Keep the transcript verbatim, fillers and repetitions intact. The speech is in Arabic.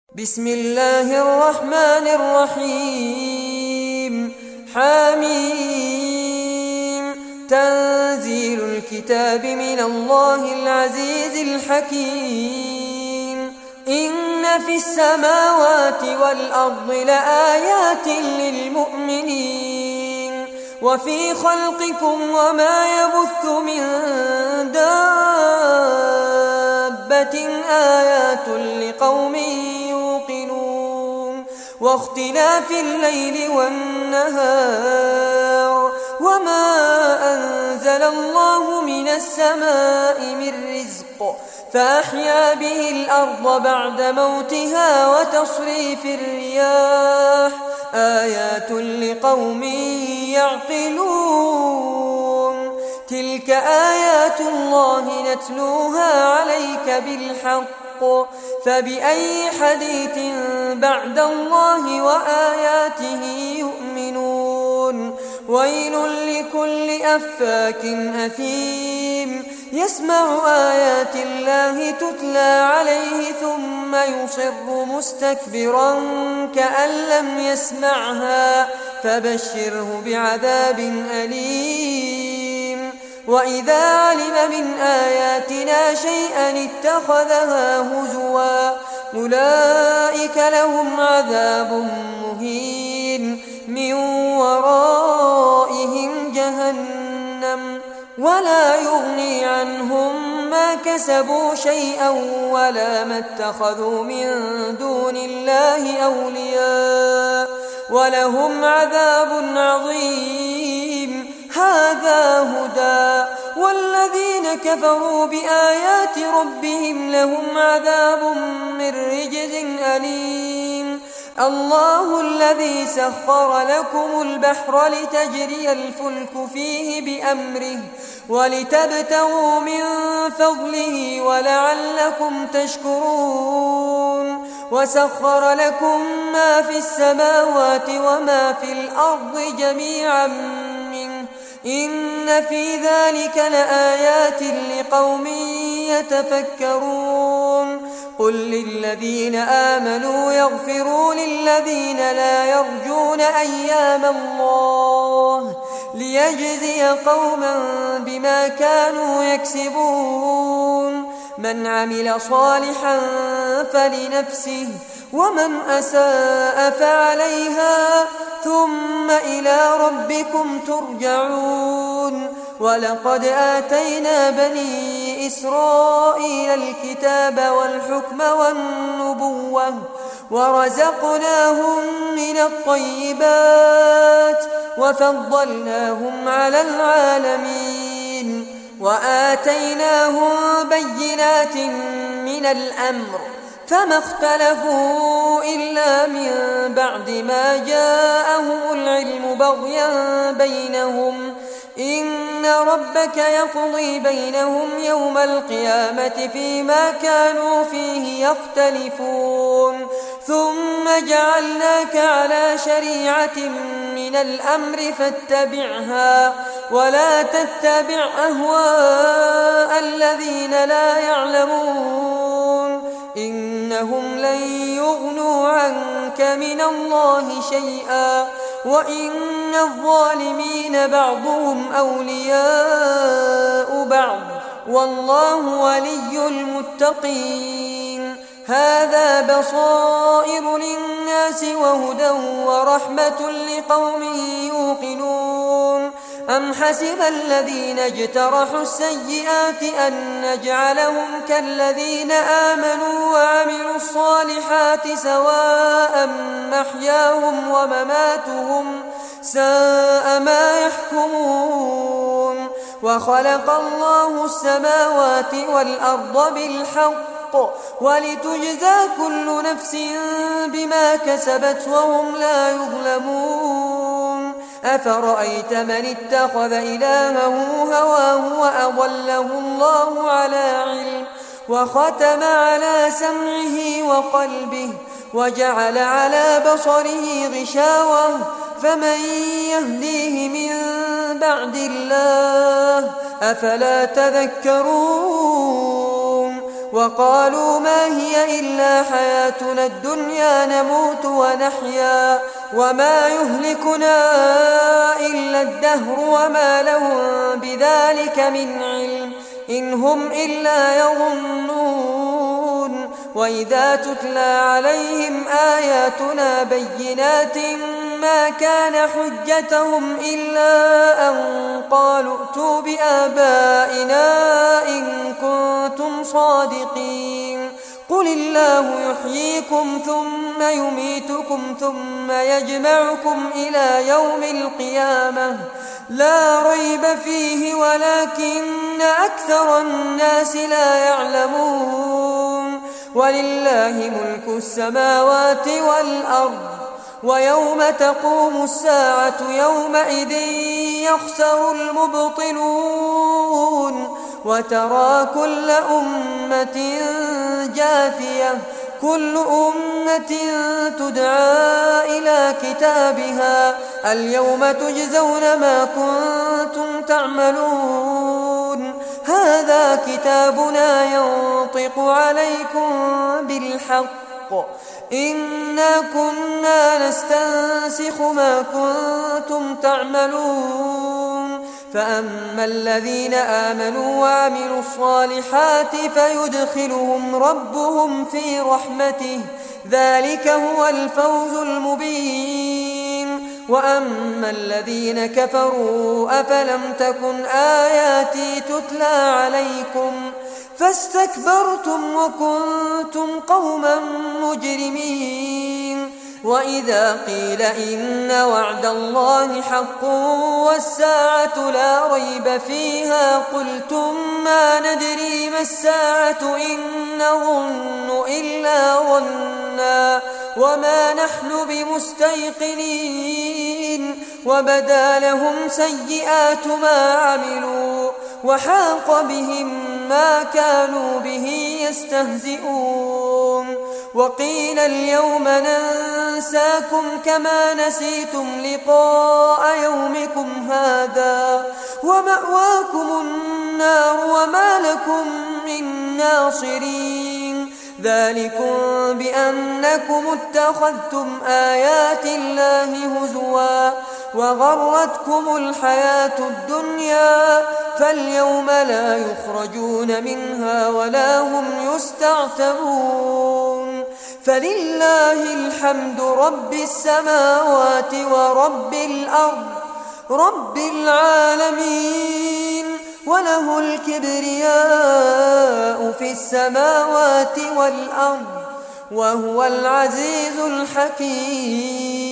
بسم الله الرحمن الرحيم. حميم. تنزيل الكتاب من الله العزيز الحكيم. إن في السماوات والأرض لآيات للمؤمنين وفي خلقكم وما يبث من دابة آيات لقوم يوقنون واختلاف الليل والنهار وما أنزل الله من السماء من رزق فأحيا به الأرض بعد موتها وتصريف الرياح آيات لقوم يعقلون. تلك آيات الله نتلوها عليك بالحق فبأي حديث بعد الله وآياته يؤمنون. ويل لكل أفاك أثيم يسمع آيات الله تتلى عليه ثم يصر مستكبرا كأن لم يسمعها فبشره بعذاب أليم. وإذا علم من آياتنا شيئا اتخذها هزوا أولئك لهم عذاب مهين من ورائهم جهنم ولا يغني عنهم ما كسبوا شيئا ولا ما اتخذوا من دون الله أولياء ولهم عذاب عظيم. هذا هدى والذين كفروا بآيات ربهم لهم عذاب من رجز أليم. الله الذي سخر لكم البحر لتجري الفلك فيه بأمره ولتبتغوا من فضله ولعلكم تشكرون. وسخر لكم ما في السماوات وما في الأرض جميعا منه إن في ذلك لآيات لقوم يتفكرون. قل للذين آمنوا يغفروا للذين لا يرجون أيام الله ليجزي قوما بما كانوا يكسبون. من عمل صالحا فلنفسه ومن أساء فعليها ثم إلى ربكم ترجعون. ولقد آتينا بني إسرائيل الكتاب والحكم والنبوة ورزقناهم من الطيبات وفضلناهم على العالمين وآتيناهم بينات من الأمر فما اختلفوا إلا من بعد ما جاءهم العلم بغيا بينهم إن ربك يقضي بينهم يوم القيامة فيما كانوا فيه يختلفون. ثم جعلناك على شريعة من الأمر فاتبعها ولا تتبع أهواء الذين لا يعلمون إنهم لن يغنوا عنك من الله شيئا وإن الظالمين بعضهم أولياء بعض والله ولي المتقين. هذا بصائر للناس وهدى ورحمة لقوم يوقنون. أم حسب الذين اجترحوا السيئات أن نجعلهم كالذين آمنوا وعملوا الصالحات سواء محياهم ومماتهم ساء ما يحكمون. وخلق الله السماوات والأرض بالحق ولتجزى كل نفس بما كسبت وهم لا يظلمون. أفرأيت من اتخذ إلهه هواه وأضله الله على علم وختم على سمعه وقلبه وجعل على بصره غشاوة فمن يهديه من بعد الله أفلا تذكرون. وقالوا ما هي إلا حياتنا الدنيا نموت ونحيا وما يهلكنا إلا الدهر وما لهم بذلك من علم إن هم إلا يظنون وإذا تتلى عليهم آياتنا بينات ما كان حجتهم إلا أن قالوا ائتوا بآبائنا إن كنتم صادقين قل الله يحييكم ثم يميتكم ثم يجمعكم إلى يوم القيامة لا ريب فيه ولكن أكثر الناس لا يعلمون ولله ملك السماوات والأرض ويوم تقوم الساعة يومئذ يخسر المبطلون وترى كل أمة جاثية كل أمة تدعى إلى كتابها اليوم تجزون ما كنتم تعملون هذا كتابنا ينطق عليكم بالحق إنا كنا نستنسخ ما كنتم تعملون فأما الذين آمنوا وعملوا الصالحات فيدخلهم ربهم في رحمته ذلك هو الفوز المبين وأما الذين كفروا أفلم تكن آياتي تتلى عليكم فاستكبرتم وكنتم قوما مجرمين وإذا قيل إن وعد الله حق والساعة لا ريب فيها قلتم ما ندري ما الساعة إن نظن إلا ظنا وما نحن بمستيقنين وبدا لهم سيئات ما عملوا وحاق بهم ما كانوا به يستهزئون وقيل اليوم ننساكم كما نسيتم لقاء يومكم هذا ومأواكم النار وما لكم من ناصرين ذلكم بأنكم اتخذتم آيات الله هزوا وغرتكم الحياة الدنيا فاليوم لا يخرجون منها ولا هم يستعتبون فلله الحمد رب السماوات ورب الأرض رب العالمين وله الكبرياء في السماوات والأرض وهو العزيز الحكيم